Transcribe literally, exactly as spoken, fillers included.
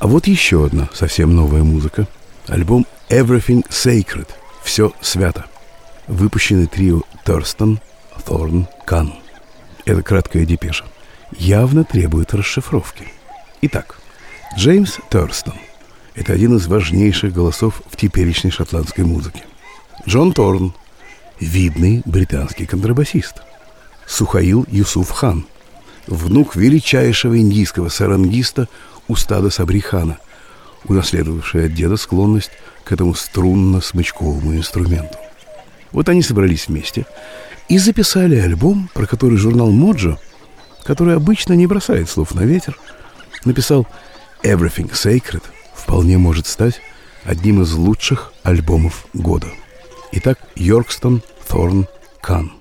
А вот еще одна совсем новая музыка. Альбом «Everything Sacred» – «Все свято», выпущенный трио Thurston, Thorn, Kahn. Это краткая депеша. Явно требует расшифровки. Итак, Джеймс Thurston – это один из важнейших голосов в теперешней шотландской музыке. Джон Торн – видный британский контрабасист. Сухаил Юсуф Хан – внук величайшего индийского сарангиста Устада Сабри Хана, унаследовавший от деда склонность к этому струнно-смычковому инструменту. Вот они собрались вместе и записали альбом, про который журнал Mojo, который обычно не бросает слов на ветер, написал «Everything Sacred» вполне может стать одним из лучших альбомов года. Итак, Yorkston, Thorn, Kahn.